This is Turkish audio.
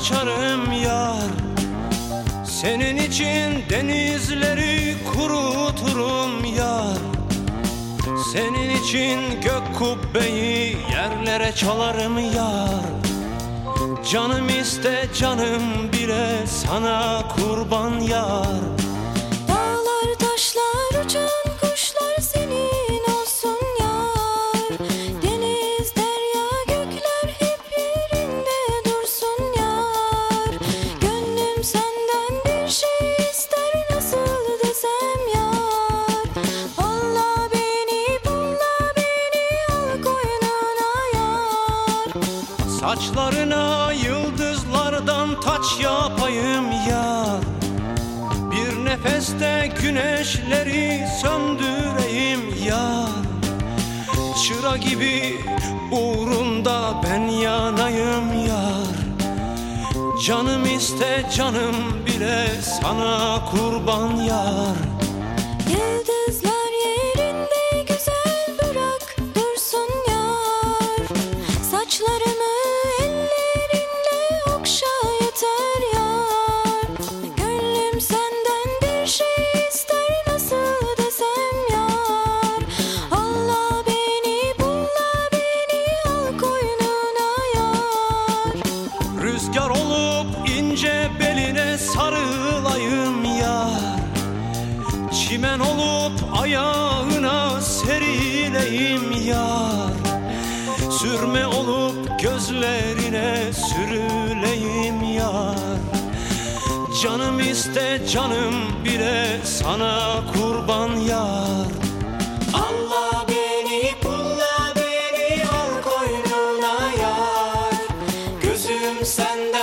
açarım yar. Senin için denizleri kuruturum yar. Senin için gök kubbeyi yerlere çalarım yar. Canım iste canım bile sana kurban yar. Dağlar taşlar uçan kuşlar senin olsun yar. Deniz derya gökler hep yerinde dursun yar. Gönlüm senden bir şey ister nasıl desem yar. Alla beni pulla beni al koynuna yar. Saçlarına yıldızlardan taç yapayım yar. Bir nefeste güneşleri söndüreyim yar. Çıra gibi uğrunda ben yanayım yar. Canım iste canım bile sana kurban yar. Yıldızlar yerinde güzel bırak dursun yar. Saçlarımı ellerinle okşa yeter yar. Gönlüm senden bir şey ister nasıl desem yar. Allah beni bulla beni al koynuna yar. Rüzgar olup ince beline sarılayım yar. Çimen olup ayağına serileyim yar. Sürme olup gözlerine sürüleyim yar. Canım iste canım bile sana kurban yar. Allah beni pulla beni al koynuna yar. Gözüm senden